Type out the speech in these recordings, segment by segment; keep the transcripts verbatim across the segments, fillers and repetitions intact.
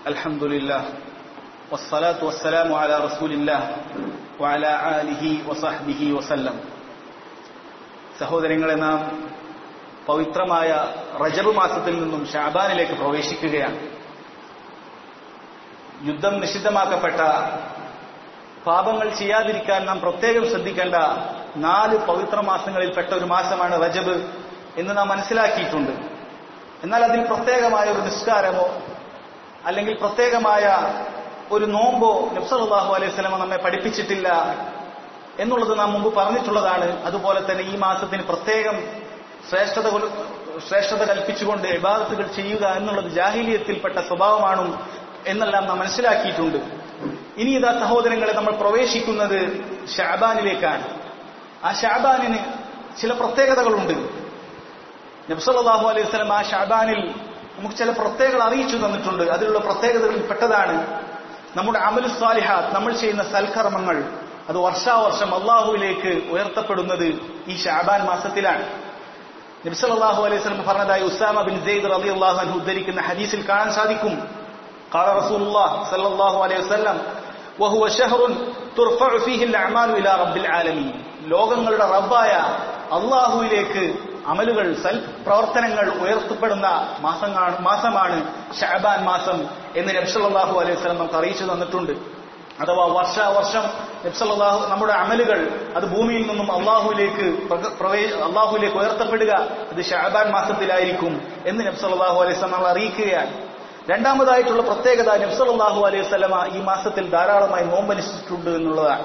അൽഹംദുലില്ലാഹ് വസ്സലാത്തു വസ്സലാമു അലാ റസൂലില്ലാഹ് വഅലാ ആലിഹി വസഹ്ബിഹി വസല്ലം. സഹോദരങ്ങളെ, നാം പവിത്രമായ റജബ് മാസത്തിൽ നിന്നും ശഅബാനിലേക്ക് പ്രവേശിക്കുകയാണ്. യുദ്ധം നിഷിദ്ധമാക്കപ്പെട്ട, പാപങ്ങൾ ചെയ്യാതിരിക്കാൻ നാം പ്രത്യേകം ശ്രദ്ധിക്കേണ്ട നാല് പവിത്ര മാസങ്ങളിൽപ്പെട്ട ഒരു മാസമാണ് റജബ് എന്ന് നാം മനസ്സിലാക്കിയിട്ടുണ്ട്. എന്നാൽ അതിൽ പ്രത്യേകമായ ഒരു നിസ്കാരമോ അല്ലെങ്കിൽ പ്രത്യേകമായ ഒരു നോമ്പോ നബി സല്ലല്ലാഹു അലൈഹി വസല്ലം നമ്മെ പഠിപ്പിച്ചിട്ടില്ല എന്നുള്ളത് നാം മുമ്പ് പറഞ്ഞിട്ടുള്ളതാണ്. അതുപോലെ തന്നെ ഈ മാസത്തിന് പ്രത്യേകം ശ്രേഷ്ഠത ശ്രേഷ്ഠത കൽപ്പിച്ചുകൊണ്ട് ഇബാദത്തുകൾ ചെയ്യുക എന്നുള്ളത് ജാഹിലിയത്തിൽപ്പെട്ട സ്വഭാവമാണ് എന്നെല്ലാം നാം മനസ്സിലാക്കിയിട്ടുണ്ട്. ഇനി ഇതാ സഹോദരങ്ങളെ, നമ്മൾ പ്രവേശിക്കുന്നത് ശഅബാനിലേക്കാണ്. ആ ശഅബാനിന് ചില പ്രത്യേകതകളുണ്ട്. നബി സല്ലല്ലാഹു അലൈഹി വസല്ലം ആ ശഅബാനിൽ നമുക്ക് ചില പ്രത്യേകതകൾ അറിയിച്ചു തന്നിട്ടുണ്ട്. അതിലുള്ള പ്രത്യേകതകളിൽ പെട്ടതാണ് നമ്മുടെ അമലു സ്വാലിഹാത്ത്, നമ്മൾ ചെയ്യുന്ന സൽക്കർമ്മങ്ങൾ, അത് വർഷാവർഷം അള്ളാഹുവിലേക്ക് ഉയർത്തപ്പെടുന്നത് ഈ ശഅബാൻ മാസത്തിലാണ്. നബി സല്ലല്ലാഹു അലൈഹി വസല്ലം പറഞ്ഞതായി ഉസാമ ബിൻ സെയ്ദ് റളിയല്ലാഹു അൻഹു ഉദ്ധരിക്കുന്ന ഹദീസിൽ കാണാൻ സാധിക്കും. ഖാല റസൂലുള്ളാഹി സല്ലല്ലാഹു അലൈഹി വസല്ലം വഹുവ ശഹ്റുൻ തുർഫഉ ഫീഹി അൽഅമാലു ഇലാ റബ്ബിൽ ആലമീൻ. ലോകങ്ങളുടെ റബ്ബായ അള്ളാഹുവിലേക്ക് അമലുകൾ, സൽ പ്രവർത്തനങ്ങൾ ഉയർത്തപ്പെടുന്ന മാസമാണ് മാസമാണ് ശഅബാൻ മാസം എന്ന് നബി സല്ലല്ലാഹു അലൈഹി വസല്ലം നമുക്ക് അറിയിച്ചു തന്നിട്ടുണ്ട്. അഥവാ വർഷാവർഷം നബി സല്ലല്ലാഹു നമ്മുടെ അമലുകൾ അത് ഭൂമിയിൽ നിന്നും അള്ളാഹുവിലേക്ക് അള്ളാഹുവിലേക്ക് ഉയർത്തപ്പെടുക അത് ശഅബാൻ മാസത്തിലായിരിക്കും എന്ന് നബി സല്ലല്ലാഹു അലൈഹി വസല്ലം നമ്മൾ അറിയിക്കുകയാണ്. രണ്ടാമതായിട്ടുള്ള പ്രത്യേകത, നബി സല്ലല്ലാഹു അലൈഹി വസല്ലം ഈ മാസത്തിൽ ധാരാളമായി നോമ്പനുഷ്ഠിച്ചിട്ടുണ്ട് എന്നുള്ളതാണ്.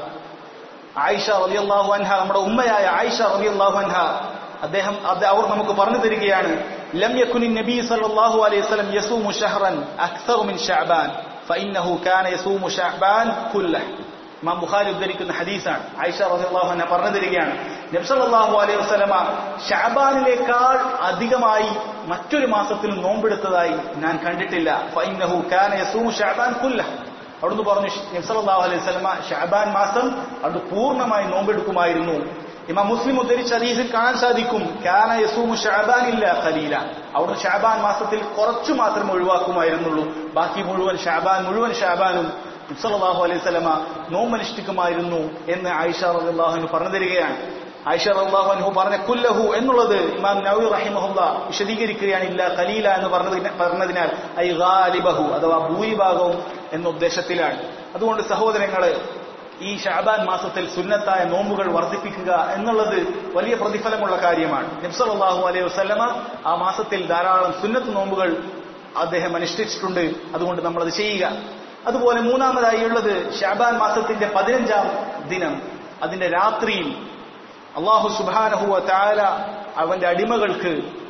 ആയിഷ റളിയല്ലാഹു അൻഹ, നമ്മുടെ ഉമ്മയായ ആയിഷ റളിയല്ലാഹു അൻഹ, അദ്ദേഹം അവർ നമുക്ക് പറഞ്ഞു തരികയാണ്, ലം യകുനി നബി സല്ലല്ലാഹു അലൈഹി വസല്ലം യസൂമു ശഹ്റൻ അക്സറ മിൻ ശഅബാൻ ഫഇന്നഹു കാന യസൂമു ശഅബാൻ കുല്ലഹ്. ഇമാം ബുഖാരി ഉദ്ധരിക്കുന്ന ഹദീസാണ്. ആയിഷ റളിയല്ലാഹു അൻഹ പറഞ്ഞു തരികയാണ്, നബി സല്ലല്ലാഹു അലൈഹി വസല്ലം ശഅബാനിലേക്കാൾ അധികമായി മറ്റൊരു മാസത്തിലും നോമ്പെടുത്തതായി ഞാൻ കണ്ടിട്ടില്ല. ഫഇന്നഹു കാന യസൂമു ശഅബാൻ കുല്ലഹ്. അവിടുന്ന് പറഞ്ഞു, നബി സല്ലല്ലാഹു അലൈഹി വസല്ലം ശഅബാൻ മാസം അത് പൂർണ്ണമായി നോമ്പെടുക്കുമായിരുന്നു. ഇമാം മുസ്ലിം ഉദ്ധരിച്ച ഹദീസിൽ കാണാൻ സാധിക്കും, കാന യസൂമു ശഅബാൻ ഇല്ലാ ഖലീല. അവിടുന്ന് ശഅബാൻ മാസത്തിൽ കുറച്ചു മാത്രം ഒഴിവാക്കുമായിരുന്നുള്ളൂ. ബാക്കി മുഴുവൻ ശഅബാൻ മുഴുവൻ ശഅബാനും നബി സല്ലല്ലാഹു അലൈഹി വസല്ലം നോമ്പനുഷ്ഠിക്കുമായിരുന്നു എന്ന് ആയിഷ റളിയല്ലാഹു അൻഹ പറഞ്ഞു തരികയാണ്. ആയിഷ റളിയല്ലാഹു അൻഹ പറഞ്ഞ കുല്ലഹു എന്നുള്ളത് ഇമാം നവവി റഹിമഹുല്ലാ വിശദീകരിക്കുകയാണ്, ഇല്ലാ ഖലീല എന്ന് പറഞ്ഞതിനാൽ ഐ ഗാലിബഹു അഥവാ ഭൂരിഭാഗവും എന്ന ഉദ്ദേശത്തിലാണ്. അതുകൊണ്ട് സഹോദരങ്ങളെ, ഈ ശഅബാൻ മാസത്തിൽ സുന്നത്തായ നോമ്പുകൾ വർദ്ധിപ്പിക്കുക എന്നുള്ളത് വലിയ പ്രതിഫലമുള്ള കാര്യമാണ്. നബി സല്ലല്ലാഹു അലൈഹി വസല്ലം ആ മാസത്തിൽ ധാരാളം സുന്നത്ത് നോമ്പുകൾ അദ്ദേഹം അനുഷ്ഠിച്ചിട്ടുണ്ട്. അതുകൊണ്ട് നമ്മളത് ചെയ്യുക. അതുപോലെ മൂന്നാമതായി ഉള്ളത് ശഅബാൻ മാസത്തിന്റെ പതിനഞ്ചാം ദിനം, അതിന്റെ രാത്രിയിൽ അല്ലാഹു സുബ്ഹാനഹു വ തആല അവന്റെ അടിമകൾക്ക്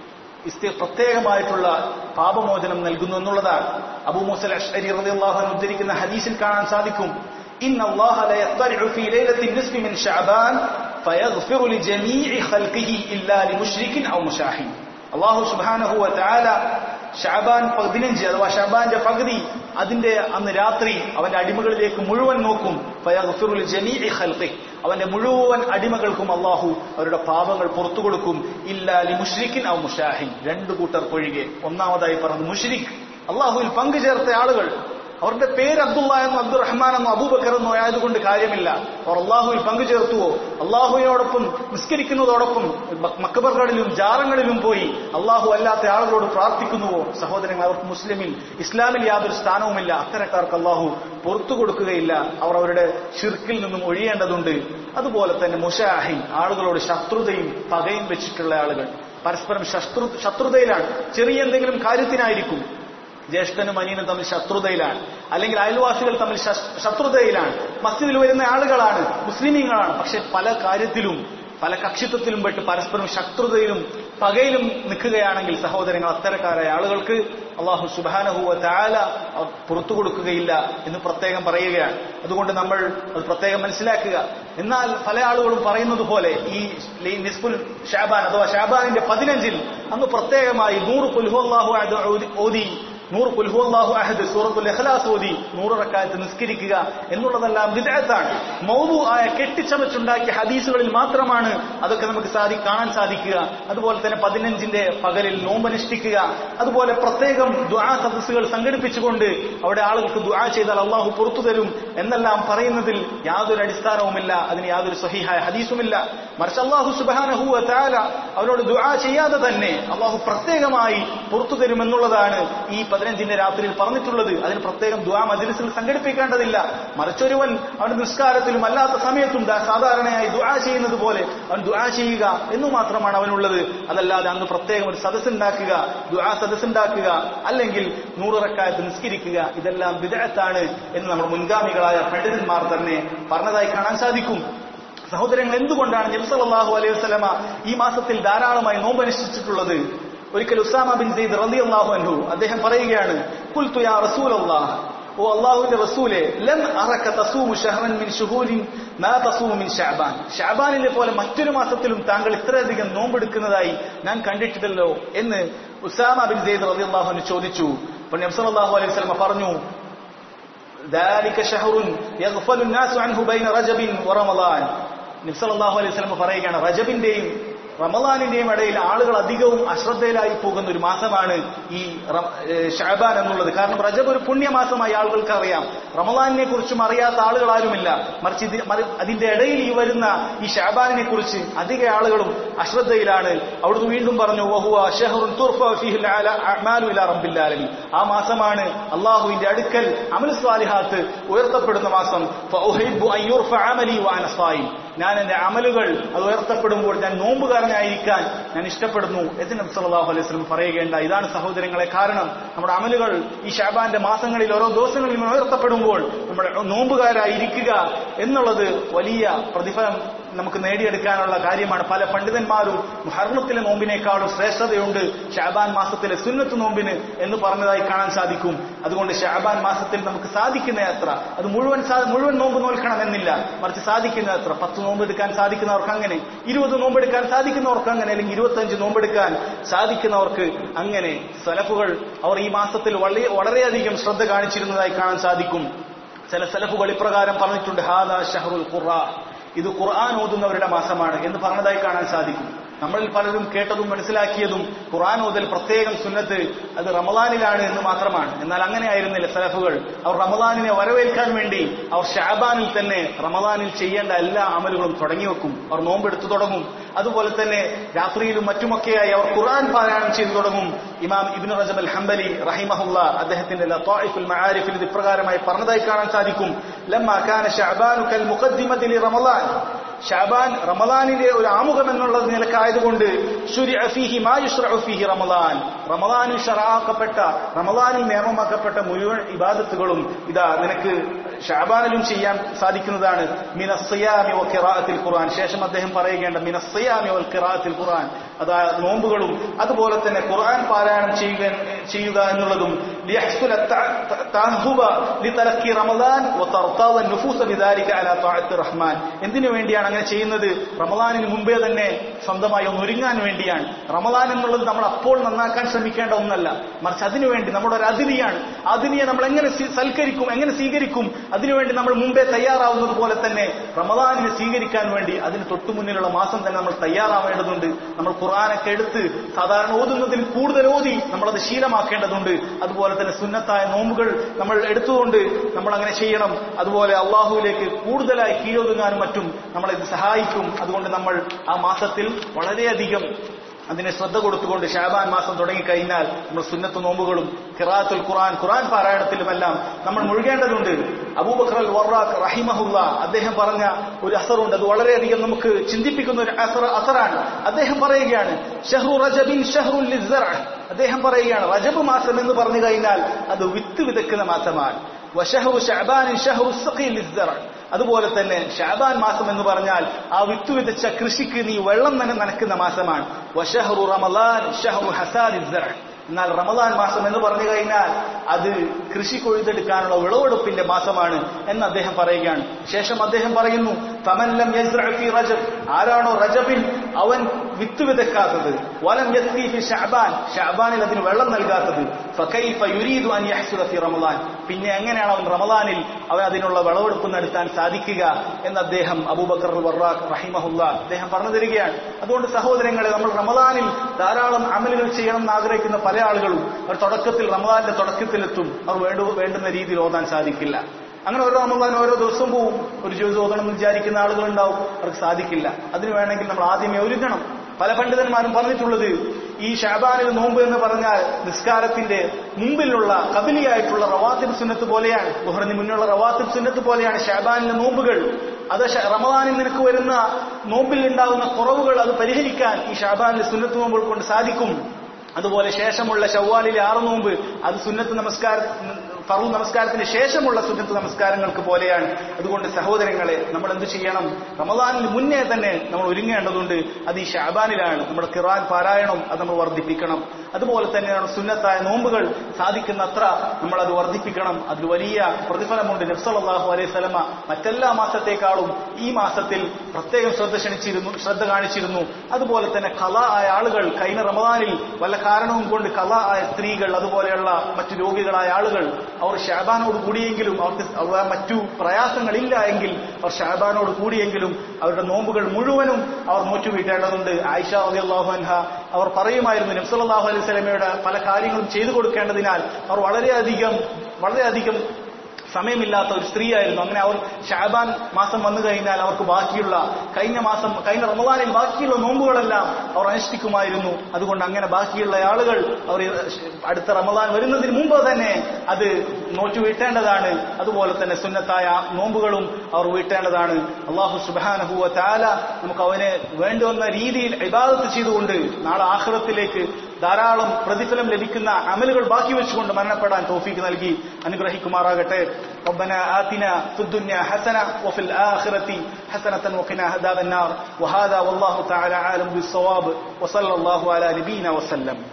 പ്രത്യേകമായിട്ടുള്ള പാപമോചനം നൽകുന്നു എന്നുള്ളതാണ്. അബൂ മൂസ അശ്അരി റളിയല്ലാഹു അൻഹു ഉദ്ധരിക്കുന്ന ഹദീസിൽ കാണാൻ സാധിക്കും, إن الله لا يطلع في ليلة النصف من شعبان فيغفر لجميع خلقه إلا لمشرك أو مشاحن. الله سبحانه وتعالى ശഅബാൻ പതിനഞ്ച് അഥവാ ശഅബാന്റെ പകുതി അതിന്റെ അന്ന് രാത്രി അവന്റെ അടിമകളിലേക്ക് മുഴുവൻ നോക്കും. ഫയഗ്ഫിറു ലിജമീഇ ഖൽഖിഹി, അവന്റെ മുഴുവൻ അടിമകൾക്കും അല്ലാഹു അവരുടെ പാപങ്ങൾ പുറത്തു കൊടുക്കും. ഇല്ലാ ലിമുശ്രിക്കിൻ ഔ മുശാഹിൻ, രണ്ടു കൂട്ടർക്കൊഴികെ. ഒന്നാമതായി പറഞ്ഞു മുശ്രിക്, അല്ലാഹുവിൽ പങ്കു ചേർത്ത ആളുകൾ. അവരുടെ പേര് അബ്ദുള്ള എന്നോ അബ്ദുറഹ്മാൻ എന്നോ അബൂബക്കർ എന്നോ ആയതുകൊണ്ട് കാര്യമില്ല. അവർ അള്ളാഹുവിൽ പങ്കുചേർത്തുവോ, അള്ളാഹുവിനോടൊപ്പം നിസ്കരിക്കുന്നതോടൊപ്പം മക്ബറുകളിലും ജാറങ്ങളിലും പോയി അള്ളാഹു അല്ലാത്ത ആളുകളോട് പ്രാർത്ഥിക്കുന്നുവോ, സഹോദരങ്ങൾ, അവർക്ക് മുസ്ലിമിൽ ഇസ്ലാമിൽ യാതൊരു സ്ഥാനവുമില്ല. അത്തരക്കാർക്ക് അള്ളാഹു പുറത്തു കൊടുക്കുകയില്ല. അവർ അവരുടെ ശിർക്കിൽ നിന്നും ഒഴിയേണ്ടതുണ്ട്. അതുപോലെ തന്നെ മുശാഹിൻ, ആളുകളോട് ശത്രുതയും പകയും വെച്ചിട്ടുള്ള ആളുകൾ, പരസ്പരം ശത്രു ശത്രുതയിലാണ്. ചെറിയ എന്തെങ്കിലും കാര്യത്തിനായിരിക്കും. ജ്യേഷ്ഠനും അനിയനും തമ്മിൽ ശത്രുതയിലാണ്, അല്ലെങ്കിൽ അയൽവാസികൾ തമ്മിൽ ശത്രുതയിലാണ്. മസ്ജിദിൽ വരുന്ന ആളുകളാണ്, മുസ്ലിമീങ്ങളാണ്, പക്ഷെ പല കാര്യത്തിലും പല കക്ഷിത്വത്തിലും പെട്ട് പരസ്പരം ശത്രുതയിലും പകയിലും നിൽക്കുകയാണെങ്കിൽ സഹോദരങ്ങൾ, അത്തരക്കാരായ ആളുകൾക്ക് അല്ലാഹു സുബ്ഹാനഹു വ തആല പുറത്തു കൊടുക്കുകയില്ല എന്ന് പ്രത്യേകം പറയുകയാണ്. അതുകൊണ്ട് നമ്മൾ അത് പ്രത്യേകം മനസ്സിലാക്കുക. എന്നാൽ പല ആളുകളും പറയുന്നത് പോലെ ഈ നിസ്ഫുൽ ശഅബാൻ അഥവാ ശഅബാനിന്റെ പതിനഞ്ചിൽ അന്ന് പ്രത്യേകമായി നൂറ് ഖുൽ ഹുവല്ലാഹു അഹദ് ഓതി നൂറ് ഖുൽ ഹുവല്ലാഹു അഹദ് സൂറത്തുൽ ഇഖ്ലാസ് ഓതി നൂറ് റക്അത്ത് നിസ്കരിക്കുക എന്നുള്ളതെല്ലാം ബിദ്അത്താണ്. മൗദൂആയ കെട്ടിച്ചമച്ചുണ്ടാക്കിയ ഹദീസുകളിൽ മാത്രമാണ് അതൊക്കെ നമുക്ക് സാധി കാണാൻ സാധിക്കുക. അതുപോലെ തന്നെ പതിനഞ്ചിന്റെ പകലിൽ നോമ്പനുഷ്ഠിക്കുക, അതുപോലെ പ്രത്യേകം ദുആ സദസ്സുകൾ സംഘടിപ്പിച്ചുകൊണ്ട് അവിടെ ആളുകൾക്ക് ദുആ ചെയ്താൽ അള്ളാഹു പുറത്തു തരും എന്നെല്ലാം പറയുന്നതിൽ യാതൊരു അടിസ്ഥാനവുമില്ല, അതിന് യാതൊരു സ്വഹീഹായ ഹദീസുമില്ല. മറിച്ച് അള്ളാഹു സുബ്ഹാനഹു വ തആല അവരോട് ദുആ ചെയ്യാതെ തന്നെ അള്ളാഹു പ്രത്യേകമായി പുറത്തു തരുമെന്നുള്ളതാണ് ഈ പതിനഞ്ചിന്റെ രാത്രിയിൽ പറഞ്ഞിട്ടുള്ളത്. അതിന് പ്രത്യേകം ദുആ മജ്ലിസിൽ സംഘടിപ്പിക്കേണ്ടതില്ല. മറിച്ചൊരുവൻ അവന്റെ നിസ്കാരത്തിലും അല്ലാത്ത സമയത്തും സാധാരണയായി ദുആ ചെയ്യുന്നത് പോലെ അവൻ ദുആ ചെയ്യുക എന്നു മാത്രമാണ് അവനുള്ളത്. അതല്ലാതെ അന്ന് പ്രത്യേകം ഒരു സദസ്സ് ഉണ്ടാക്കുക, ദുആ സദസ്സ് ഉണ്ടാക്കുക, അല്ലെങ്കിൽ നൂറ് റക്അത്ത് നിസ്കരിക്കുക, ഇതെല്ലാം ബിദ്അത്താണ് എന്ന് നമ്മുടെ മുൻഗാമികളായ പണ്ഡിതന്മാർ തന്നെ പറഞ്ഞതായി കാണാൻ സാധിക്കും. സഹോദരങ്ങൾ, എന്തുകൊണ്ടാണ് നബി സല്ലല്ലാഹു അലൈഹി വസല്ലമ ഈ മാസത്തിൽ ധാരാളമായി നോമ്പ് അനുഷ്ഠിച്ചിട്ടുള്ളത്? ഒരിക്കൽ ഉസാമ ബിൻ സെയ്ദ് റളിയല്ലാഹു അൻഹു അദ്ദേഹം പറയുകയാണ്, ഖുൽതു യാ റസൂലല്ലാഹ്, ഓ അല്ലാഹുവിന്റെ റസൂലേ, ലം അറക തസൂമു ശഹ്റൻ മിൻ ശുഹൂരിൻ മാ തസൂമു മിൻ ശഅബാൻ, ശഅബാനിലെ പോലെ മറ്റൊരു മാസത്തിലും താങ്കൾ ഇത്രയധികം നോമ്പെടുക്കുന്നതായി ഞാൻ കണ്ടിട്ടില്ലല്ലോ എന്ന് ഉസാമ ബിൻ സെയ്ദ് റളിയല്ലാഹു അൻഹു ചോദിച്ചു. അപ്പോൾ നബി സല്ലല്ലാഹു അലൈഹി വസല്ലമ പറഞ്ഞു, ദാലിക ശഹ്റുൻ യഗ്ഫലു الناس عنه ബൈന റജബിൻ വറമളാൻ. നബി സല്ലല്ലാഹു അലൈഹി വസല്ലമ പറയുകയാണ്, റജബിന്റെയും റമളാനിന്റെയും ഇടയിൽ ആളുകൾ അധികവും അശ്രദ്ധയിലായി പോകുന്ന ഒരു മാസമാണ് ഈ ശഅബാൻ എന്നുള്ളത്. കാരണം റജബ് ഒരു പുണ്യമാസമായി ആളുകൾക്ക് അറിയാം, റമളാനിനെ കുറിച്ചും അറിയാത്ത ആളുകൾ ആരുമില്ല. മറിച്ച് അതിന്റെ ഇടയിൽ ഈ വരുന്ന ഈ ശഅബാനിനെ കുറിച്ച് അധിക ആളുകളും അശ്രദ്ധയിലാണ്. അവിടുന്ന് വീണ്ടും പറഞ്ഞു, വഹുവ ശഹ്റുൻ തുർഫഉ ഫീഹി അഅ്മാലു ഇലാ റബ്ബിൽ ആലമീൻ, ആ മാസമാണ് അല്ലാഹുവിന്റെ അടുക്കൽ അമൽ സ്വാലിഹാത്ത് ഉയർത്തപ്പെടുന്ന മാസം. ഫഉഹിബ്ബു അൻ യുർഫഅ അമലി വഅന സായിം, ഞാൻ എന്റെ അമലുകൾ അത് ഉയർത്തപ്പെടുമ്പോൾ ഞാൻ നോമ്പുകാരനായിരിക്കാൻ ഞാൻ ഇഷ്ടപ്പെടുന്നു എന്ന് നബി സല്ലല്ലാഹു അലൈഹി വസല്ലം പറയുകയുണ്ട. ഇതാണ് സഹോദരങ്ങളെ കാരണം. നമ്മുടെ അമലുകൾ ഈ ശഅബാന്റെ മാസങ്ങളിൽ ഓരോ ദിവസങ്ങളിൽ ഉയർത്തപ്പെടുമ്പോൾ നമ്മുടെ നോമ്പുകാരായിരിക്കുക എന്നുള്ളത് വലിയ പ്രതിഫലം നമുക്ക് നേടിയെടുക്കാനുള്ള കാര്യമാണ്. പല പണ്ഡിതന്മാരും മുഹറത്തിലെ നോമ്പിനേക്കാളും ശ്രേഷ്ഠതയുണ്ട് ശഅബാൻ മാസത്തിലെ സുന്നത്ത് നോമ്പിന് എന്ന് പറഞ്ഞതായി കാണാൻ സാധിക്കും. അതുകൊണ്ട് ശഅബാൻ മാസത്തിൽ നമുക്ക് സാധിക്കുന്ന അത്ര, അത് മുഴുവൻ മുഴുവൻ നോമ്പ് നോൽക്കണം എന്നില്ല, മറിച്ച് സാധിക്കുന്ന അത്ര പത്ത് നോമ്പെടുക്കാൻ സാധിക്കുന്നവർക്ക് അങ്ങനെ, ഇരുപത് നോമ്പെടുക്കാൻ സാധിക്കുന്നവർക്ക് അങ്ങനെ, അല്ലെങ്കിൽ ഇരുപത്തഞ്ച് നോമ്പെടുക്കാൻ സാധിക്കുന്നവർക്ക് അങ്ങനെ. സലഫുകൾ അവർ ഈ മാസത്തിൽ വളരെ വളരെയധികം ശ്രദ്ധ കാണിച്ചിരുന്നതായി കാണാൻ സാധിക്കും. ചില സലഫുകൾ ഇപ്രകാരം പറഞ്ഞിട്ടുണ്ട്, ഹാദാ ഷഹ്റുൽ ഖുർആൻ, ഇത് ഖുർആൻ ഓതുന്നവരുടെ മാസമാണ് എന്ന് പറഞ്ഞതായി കാണാൻ സാധിക്കും. നമ്മളിൽ പലരും കേട്ടതും മനസ്സിലാക്കിയതും ഖുർആൻ ഓതൽ പ്രത്യേകം സുന്നത്ത് അത് റമളാനിലാണ് എന്ന് മാത്രമാണ്. എന്നാൽ അങ്ങനെ ആയിരുന്നില്ല സലഫുകൾ. അവർ റമളാനിനെ വരവേൽക്കാൻ വേണ്ടി അവർ ശഅബാനിൽ തന്നെ റമളാനിൽ ചെയ്യേണ്ട എല്ലാ അമലുകളും തുടങ്ങി വെക്കും. അവർ നോമ്പെടുത്തു തുടങ്ങും. അതുപോലെ തന്നെ രാത്രിയിലും മറ്റുമൊക്കെയായി അവർ ഖുർആൻ പാരായണം ചെയ്തു തുടങ്ങും. ഇമാം ഇബ്നു റജബ് അൽ ഹംബലി റഹിമഹുല്ലാ അദ്ദേഹത്തിന്റെ ലതായിഫുൽ മആരിഫിൽ ഇത് ഇപ്രകാരമായി പറഞ്ഞതായി കാണാൻ സാധിക്കും, ലമ്മാ കാന ശഅബാനു കൽ മുഖദ്ദിമതി ലി റമളാൻ, ശഅബാൻ റമളാനിലെ ഒരു ആമുഖം എന്നുള്ള നിലക്കായതുകൊണ്ട് ശുരിഅ ഫീഹി മാ യുശ്റഉ ഫീഹി റമളാൻ, റമളാനിൽ ശറഅക്കപ്പെട്ട റമളാനിൽ നിയമമാക്കപ്പെട്ട മുഴുവൻ ഇബാദത്തുകളും ഇതാ നിനക്ക് ശഅബാനിലും ചെയ്യാൻ സാധിക്കുന്നതാണ്. മിനസ് സിയാമി വ ഖിറാഅത്തിൽ ഖുർആൻ, ശേഷം അദ്ദേഹം പറയുകയാണ് മിനസ് സിയാമി വൽ ഖിറാഅത്തിൽ ഖുർആൻ, അതാ നോമ്പുകളും അതുപോലെ തന്നെ ഖുർആൻ പാരായണം ചെയ്യുക ചെയ്യുക എന്നുള്ളതും ലിയഹ്സുല തഅഹുബ ലിതലഖി റമളാൻ വ തർതാദ നുഫൂസ ബിദാലിക അലാ തഅത്തി റഹ്മാൻ. എന്തിനു വേണ്ടിയാണ് അങ്ങനെ ചെയ്യുന്നത്? റമളാനിന് മുമ്പേ തന്നെ സ്വന്തമായി ഒന്ന് ഒരുങ്ങാൻ വേണ്ടിയാണ്. റമളാൻ എന്നുള്ളത് നമ്മൾ അപ്പോൾ നന്നാക്കാൻ ശ്രമിക്കേണ്ട ഒന്നല്ല, മറിച്ച് അതിനുവേണ്ടി നമ്മുടെ ഒരു അതിഥിയാണ്. അതിഥിയെ നമ്മൾ എങ്ങനെ സൽക്കരിക്കും, എങ്ങനെ സ്വീകരിക്കും, അതിനുവേണ്ടി നമ്മൾ മുമ്പേ തയ്യാറാവുന്നത് പോലെ തന്നെ റമളാനിനെ സ്വീകരിക്കാൻ വേണ്ടി അതിന് തൊട്ടുമുന്നിലുള്ള മാസം തന്നെ നമ്മൾ തയ്യാറാവേണ്ടതുണ്ട്. നമ്മൾ ഖുർആനൊക്കെ എടുത്ത് സാധാരണ ഓതുന്നതിൽ കൂടുതൽ ഓതി നമ്മളത് ശീലമാക്കേണ്ടതുണ്ട്. അതുപോലെ തന്നെ സുന്നത്തായ നോമ്പുകൾ നമ്മൾ എടുത്തുകൊണ്ട് നമ്മൾ അങ്ങനെ ചെയ്യണം. അതുപോലെ അള്ളാഹുവിലേക്ക് കൂടുതലായി കീഴൊതുങ്ങാനും മറ്റും നമ്മളിത് സഹായിക്കും. അതുകൊണ്ട് നമ്മൾ ആ മാസത്തിൽ വളരെയധികം അതിനെ ശ്രദ്ധ കൊടുത്തുകൊണ്ട് ശഅബാൻ മാസം തുടങ്ങിക്കഴിഞ്ഞാൽ നമ്മൾ സുന്നത്ത് നോമ്പുകളും ഖിറാഅത്തുൽ ഖുർആൻ ഖുർആൻ പാരായണത്തിലുമെല്ലാം നമ്മൾ മുഴുകേണ്ടതുണ്ട്. അബൂബക്കർ അൽ വറാഖ് റഹിമഹുല്ല അദ്ദേഹം പറഞ്ഞ ഒരു അസറുണ്ട്, അത് വളരെയധികം നമുക്ക് ചിന്തിപ്പിക്കുന്ന ഒരു അസർ അസറാണ്. അദ്ദേഹം പറയുകയാണ്, ഷഹ്റു റജബിൻ ഷഹ്റുൽ ലിസ്സർഅ്, അദ്ദേഹം പറയുകയാണ് റജബ് മാസം എന്ന് പറഞ്ഞു കഴിഞ്ഞാൽ അത് വിത്ത് വിതക്കുന്ന മാസമാണ്. വശഹ്റു ശഅബാൻ ഷഹ്റു സഖി ലിസ്സർഅ്, അതുപോലെ തന്നെ ശഅബാൻ മാസം എന്ന് പറഞ്ഞാൽ ആ വിത്ത് വിതച്ച കൃഷിക്ക് നീ വെള്ളം തന്നെ നനക്കുന്ന മാസമാണ്. വശഹ്റു റമളാൻ ഷഹ്റു ഹസാദിസ് സറഅ്, എന്നാൽ റമളാൻ മാസം എന്ന് പറഞ്ഞു കഴിഞ്ഞാൽ അത് കൃഷി കൊയ്തെടുക്കാനുള്ള വിളവെടുപ്പിന്റെ മാസമാണ് എന്ന് അദ്ദേഹം പറയുകയാണ്. ശേഷം അദ്ദേഹം പറയുന്നു, ഫമൻ ലം യസ്റഅ ഫീ റജബ്, ആരാണോ റജബിൽ അവൻ വിത്ത് വിതക്കാത്തത്, വലം യസ്ഖി ഫി ശഅബാൻ, ശഅബാനിൽ അതിന് വെള്ളം നൽകാത്തത്, ഫകൈഫ യുരീദു അൻ യഹ്സുല ഫി റമളാൻ, പിന്നെ എങ്ങനെയാണ് അവൻ റമളാനിൽ അവൻ അതിനുള്ള വിളവെടുപ്പ് നടത്താൻ സാധിക്കുക എന്ന് അദ്ദേഹം അബൂബക്കർ വറാഖ് റഹിമഹുല്ലാ അദ്ദേഹം പറഞ്ഞു തരികയാണ്. അതുകൊണ്ട് സഹോദരങ്ങളെ, നമ്മൾ റമളാനിൽ ധാരാളം അമലുകൾ ചെയ്യണം എന്ന് ആഗ്രഹിക്കുന്ന പല ആളുകളും അവർ തുടക്കത്തിൽ റമളാന്റെ തുടക്കത്തിലെത്തും, അവർ വേണ്ടു വേണ്ടുന്ന രീതിയിൽ ഓതാൻ സാധിക്കില്ല. അങ്ങനെ ഓരോ റമളാൻ ഓരോ ദിവസം പോവും. ഒരു ജുസ് ഓതണം എന്ന് വിചാരിക്കുന്ന ആളുകളുണ്ടാവും, അവർക്ക് സാധിക്കില്ല. അതിന് വേണമെങ്കിൽ നമ്മൾ ആദ്യമേ ഒരുങ്ങണം. പല പണ്ഡിതന്മാരും പറഞ്ഞിട്ടുള്ളത്, ഈ ഷഅബാനിൽ നോമ്പ് എന്ന് പറഞ്ഞാൽ നിസ്കാരത്തിന്റെ മുമ്പിലുള്ള കബലിയായിട്ടുള്ള റവാത്തിബ് സുന്നത്ത് പോലെയാണ്, ദുഹറിന് മുന്നുള്ള റവാത്തിബ് സുന്നത്ത് പോലെയാണ് ഷഅബാനിലെ നോമ്പുകൾ. അത് റമളാനിൽ നിനക്ക് വരുന്ന നോമ്പിൽ ഉണ്ടാകുന്ന കുറവുകൾ അത് പരിഹരിക്കാൻ ഈ ഷഅബാനിലെ സുന്നത്ത് നോമ്പുകൾ കൊണ്ട് സാധിക്കും. അതുപോലെ ശേഷമുള്ള ശവ്വാലിലെ ആറ് നോമ്പ് അത് സുന്നത്ത് നമസ്കാര ഫർള് നമസ്കാരത്തിന് ശേഷമുള്ള സുന്നത്ത് നമസ്കാരങ്ങൾക്ക് പോലെയാണ്. അതുകൊണ്ട് സഹോദരങ്ങളെ, നമ്മൾ എന്ത് ചെയ്യണം? റമളാനിന് മുന്നേ തന്നെ നമ്മൾ ഒരുങ്ങേണ്ടതുണ്ട്. അത് ഈ ശഅബാനിലാണ്. നമ്മുടെ ഖുർആൻ പാരായണം അത് നമ്മൾ വർദ്ധിപ്പിക്കണം. അതുപോലെ തന്നെയാണ് സുന്നത്തായ നോമ്പുകൾ സാധിക്കുന്നത്ര നമ്മൾ അത് വർദ്ധിപ്പിക്കണം. അതിൽ വലിയ പ്രതിഫലമുണ്ട്. നബി സല്ലല്ലാഹു അലൈഹി വസല്ലമ മറ്റെല്ലാ മാസത്തേക്കാളും ഈ മാസത്തിൽ പ്രത്യേകം ശ്രദ്ധ ക്ഷണിച്ചിരുന്നു ശ്രദ്ധ കാണിച്ചിരുന്നു. അതുപോലെ തന്നെ ഖളാ ആയ ആളുകൾ, കഴിഞ്ഞ റമളാനിൽ വല്ല കാരണവും കൊണ്ട് ഖളാ ആയ സ്ത്രീകൾ, അതുപോലെയുള്ള മറ്റു രോഗികളായ ആളുകൾ, അവർ ഷഅബാനോട് കൂടിയെങ്കിലും അവർക്ക് മറ്റു പ്രയാസങ്ങളില്ല എങ്കിൽ അവർ ഷഅബാനോട് കൂടിയെങ്കിലും അവരുടെ നോമ്പുകൾ മുഴുവനും അവർ നോറ്റുവീട്ടേണ്ടതുണ്ട്. ആയിഷ റളിയല്ലാഹു അൻഹ അവർ പറയുമായിരുന്നു, നബി സല്ലല്ലാഹു അലൈഹി വസല്ലമയുടെ പല കാര്യങ്ങളും ചെയ്തു കൊടുക്കേണ്ടതിനാൽ അവർ വളരെയധികം വളരെയധികം സമയമില്ലാത്ത ഒരു സ്ത്രീയായിരുന്നു. അങ്ങനെ അവർ ഷഅബാൻ മാസം വന്നു കഴിഞ്ഞാൽ അവർക്ക് ബാക്കിയുള്ള കഴിഞ്ഞ മാസം കഴിഞ്ഞ റമളാനിൽ ബാക്കിയുള്ള നോമ്പുകളെല്ലാം അവർ അനുഷ്ഠിക്കുമായിരുന്നു. അതുകൊണ്ട് അങ്ങനെ ബാക്കിയുള്ള ആളുകൾ അവർ അടുത്ത റമളാൻ വരുന്നതിന് മുമ്പ് തന്നെ അത് നോറ്റു വീട്ടേണ്ടതാണ്. അതുപോലെ തന്നെ സുന്നത്തായ നോമ്പുകളും അവർ വീട്ടേണ്ടതാണ്. അല്ലാഹു സുബ്ഹാനഹു വ തആല നമുക്ക് അവനെ വേണ്ടുവന്ന രീതിയിൽ ഇബാദത്ത് ചെയ്തുകൊണ്ട് നാളെ ആഖിറത്തിലേക്ക് ധാരാളം പ്രതിഫലം ലഭിക്കുന്ന അമലുകൾ ബാക്കി വെച്ചുകൊണ്ട് മരണപ്പെടാൻ തൗഫീഖ് നൽകി അനുഗ്രഹിക്കുമാറാകട്ടെ. ربنا آتنا في الدنيا حسنة وفي الآخرة حسنة وقنا عذاب النار. وهذا والله تعالى عالم بالصواب وصلى الله على نبينا وسلم.